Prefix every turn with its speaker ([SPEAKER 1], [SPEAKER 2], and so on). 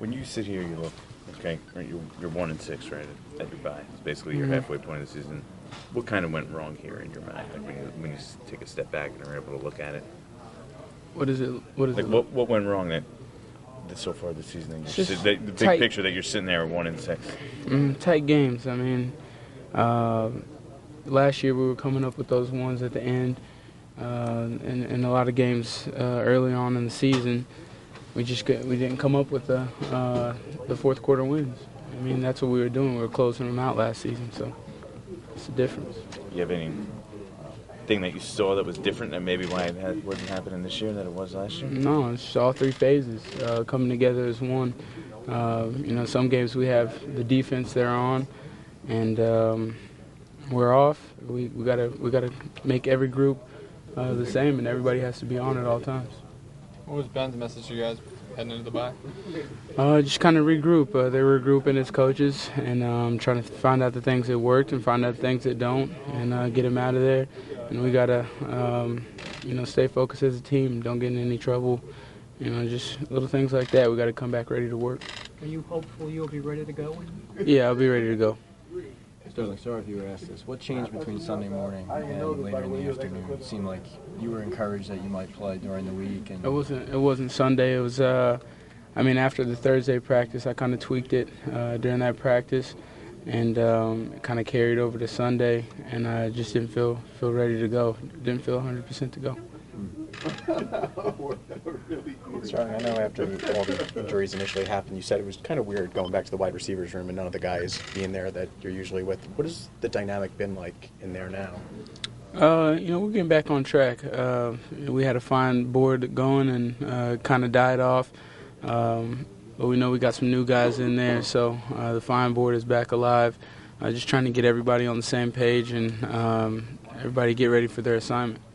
[SPEAKER 1] When you sit here, you look, okay, right, you're 1-6, right, at your bye. It's basically your halfway point of the season. What kind of went wrong here in your mind? Like when you take a step back and are able to look at it?
[SPEAKER 2] What is it?
[SPEAKER 1] What went wrong that so far this season? The big
[SPEAKER 2] tight
[SPEAKER 1] picture that you're sitting there at 1-6.
[SPEAKER 2] Tight games. I mean, last year we were coming up with those ones at the end, and a lot of games early on in the season. We didn't come up with the fourth quarter wins. I mean, that's what we were doing. We were closing them out last season, so it's the difference.
[SPEAKER 1] You have anything that you saw that was different that maybe why it wasn't happening this year that it was last year?
[SPEAKER 2] No, it's just all three phases coming together as one. Some games we have the defense they're on, and we're off. We gotta make every group the same, and everybody has to be on at all times.
[SPEAKER 3] What was Ben's message to you guys heading into the bye?
[SPEAKER 2] Just kind of regroup. They're regrouping as coaches and trying to find out the things that worked and find out the things that don't, and get them out of there. And we gotta, stay focused as a team. Don't get in any trouble. Just little things like that. We got to come back ready to work.
[SPEAKER 4] Are you hopeful you'll be ready to go?
[SPEAKER 2] Yeah, I'll be ready to go.
[SPEAKER 5] Sterling, sorry if you were asked this. What changed between Sunday morning and later in the afternoon? It seemed like you were encouraged that you might play during the week. And
[SPEAKER 2] It wasn't Sunday. It was, after the Thursday practice, I kind of tweaked it during that practice, and kind of carried over to Sunday, and I just didn't feel ready to go. Didn't feel 100% to go.
[SPEAKER 6] Sterling, I know after all the injuries initially happened, you said it was kind of weird going back to the wide receivers room and none of the guys being there that you're usually with. What has the dynamic been like in there now?
[SPEAKER 2] We're getting back on track. We had a fine board going and kind of died off. But we know we got some new guys in there, so the fine board is back alive. Just trying to get everybody on the same page and everybody get ready for their assignment.